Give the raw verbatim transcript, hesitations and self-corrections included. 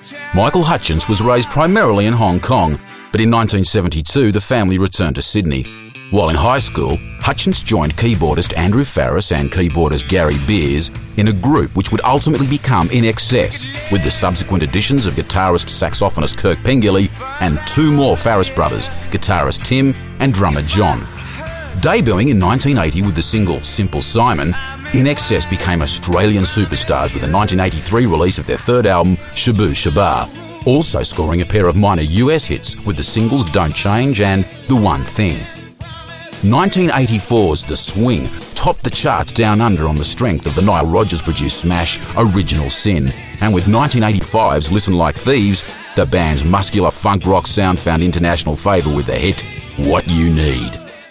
Michael Hutchence was raised primarily in Hong Kong, but in nineteen seventy-two the family returned to Sydney. While in high school, Hutchence joined keyboardist Andrew Farriss and keyboardist Gary Beers in a group which would ultimately become I N X S, with the subsequent additions of guitarist saxophonist Kirk Pengilly and two more Farriss brothers, guitarist Tim and drummer John. Debuting in nineteen eighty with the single Simple Simon, I N X S became Australian superstars with the nineteen eighty-three release of their third album, Shaboo Shabar, also scoring a pair of minor U S hits with the singles Don't Change and The One Thing. nineteen eighty-four's The Swing topped the charts down under on the strength of the Nile Rodgers-produced smash Original Sin, and with nineteen eighty-five's Listen Like Thieves, the band's muscular funk rock sound found international favour with the hit What You Need.